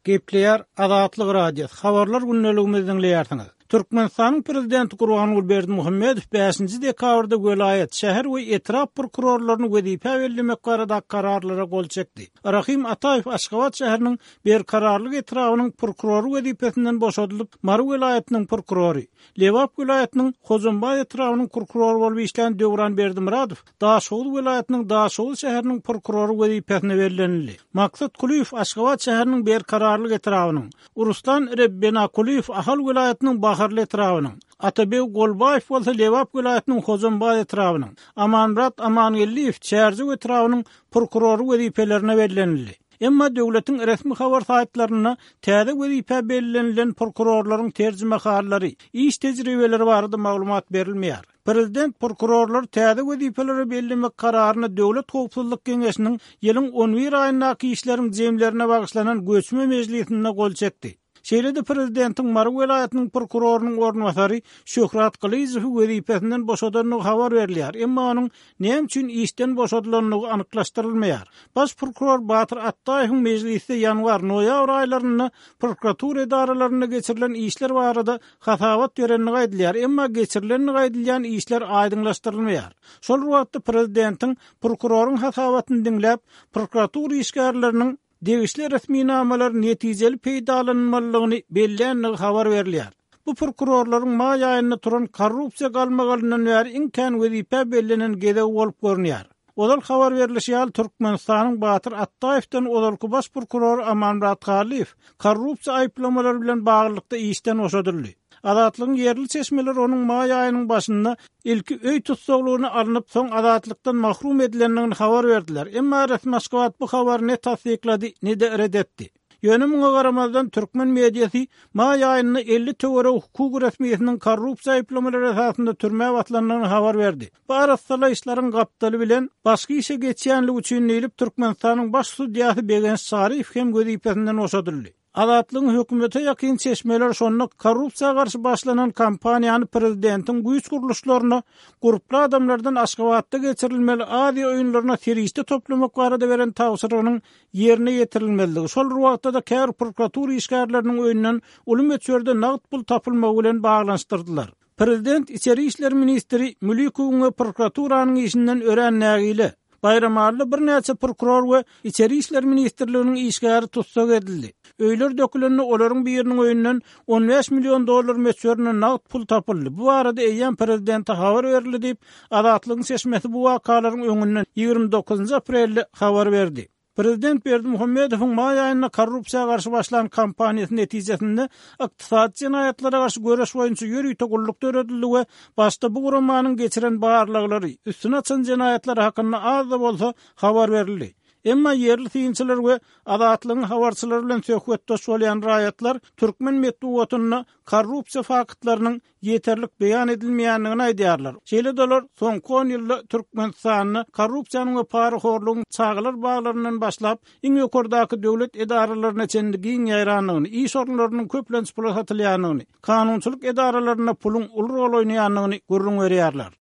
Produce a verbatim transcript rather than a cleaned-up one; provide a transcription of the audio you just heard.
Gepleýär Azatlyk radiosu. Habarlar günneligimizden dinleýärsiňiz. Türkmenistanyň prezidenti Gurbanguly Berdimuhammedow beşinji dekabrda welaýat, şäher we etraf prokurorlaryny wezipe bellemek barada kararlara gol çekdi. Rahim Ataýew Aşgabat şäheriniň ber kararlyk etrawynyň prokurory wezipesinden boşadylyp, Mary welaýatynyň prokurory, Lewap welaýatynyň Hozunbay etrawynyň prokurory bolup işleýän Döwran Berdimuradow, Daşoğul welaýatynyň Daşoğul şäheriniň prokurory wezipesine berildi. Maksat Kuliýew Aşgabat şäheriniň ber kararlyk etrawynyň, Uruslan Rebbena Kuliýew Ahal welaýatynyň Baharly etrawynyň, Atabew Golbaýew bolsa Lewap welaýatynyň Hozunbay etrawynyň, Amanrat Amanyeliýew Çärzi etrawynyň prokurory wezipelerine berildi. Emma döwletiň resmi habar saýtlaryna täze wezipe bellenlen prokurorlaryň terjime hallary, iş tejribeleri barada maglumat berilmeýär. Prezident prokurorlar täze wezipeleri bellemek kararyny Döwlet Howpsuzlyk Geňeşiniň ýylyň on bir aýyndaky işleriň jemlerine bagyşlanan göçme mejlisinde gol çekdi. Şeýlede prezidentiň Mary welaýatynyň prokurorynyň ornwasary Şöhrat Gylyzow wezipesinden boşadanyny habar berilýär. Emma onuň näme üçin işden boşadylanyny anyklaşdyrylmaýar. Baş prokuror Batyr Attaýewiň mejlisde ýanwar noýabr aýlaryna prokuratura edaralaryna geçirilen işler barada hasabat berenini gaýdylýar. Emma geçirilen gaýdylýan işler aýdyňlaşdyrylmaýar. Şol wagtda prezidentiň prokuroryň hasabatyny dinläp, prokuratura işgärleriniň Degişli resminameler netijeli peýdalanmalygyny belleýän habar berilýär. Bu prokurorlaryň maý aýyna turan korrupsiýa galmagalyndan bäri iňkan wezipe bellenen gede bolup görünýär. Odal habar berilýär, Türkmenistanyň Batyr Attaýewden odalky baş prokuror Amanrat Galiýew korrupsiýa aýplamalary bilen baglykda işden boşadyldy. Azatlygyň yerli çeşmeler onuň maý aýynyň başynda ilki öý tutsaglygyny alınıp soň azatlykdan mahrum edilendigini habar berdiler. Emma resmi Aşgabat bu habary ne tasdiklady, ne de reddetdi. Ýönümiňe garamazdan türkmen mediýasy maý aýyny elli töwere hukuk resmiýetiniň korrupsiýa aýplamalary esasında türme batlandygyny habar berdi. Bu arasda işleriň gapdaly bilen başga işe geçýänligi üçin elip Türkmenistanyň baş sudiýasy Begens Şaryf hem wezipesinden boşadyldy. Azatlygyň hökümete ýakyn çeşmeler şonda korrupsiýa garşy başlanan kampaniýany prezidentiň güýç guruluşlaryna gruply adamlardan Aşgabatda geçirilmeli adi oýunlaryna teriste toplamak barada beren tawsyrynyň ýerine ýetirilmeligi. Şol wagtda da kär prokuratura işgärleriniň öýünden ulum öçürde nagt pul tapylmagy bilen baglanşdyrdylar. Prezident içeri işler ministri Mülükowyň prokuraturanın işinden örenlägile Bayramarly bir näçe prokuror we içeri işler ministrliginiň işgäri tutsak edildi. Öýler döküleni olaryň biriniň öýünden on beş milyon dollar meçörüne nagt pul tapyldy. Bu arada eýen prezidenti habar berildi diýip Azatlygyň seçmesi bu wakalaryň öňünden ýygrimi dokuzunçy aprelde habar berdi. Prezident Berdimuhammedowyň maý aýyna korrupsiýa garşy başlanan kampaniýasy netijesinde ykdysady jenaýatlary garşy göreş boýunça ýürüýte gulluk töredildi we başda bu guramanyň geçiren barlyklary üstüne açan jenaýatlar hakynda az da bolsa habar berildi. Emma yerli synçylar we azatlygyň habarçylary bilen söhbetde bolýan raýatlar türkmen medeniýetine korrupsiýa faktlarynyň ýeterlik beýan edilmeýändigini aýdýarlar. Şeýledeler soňky on ýylda Türkmenistanyny korrupsiýanyň we paraxorlugyň çağlar baglaryndan başlap iň ýokardaky döwlet edaralaryna çendigiň ýaýranlygyny, iş organlarynyň köplenç pul satylýanyny, kanunçylyk edaralaryna pulun ul rol oýnaýanyny görüň berýärler.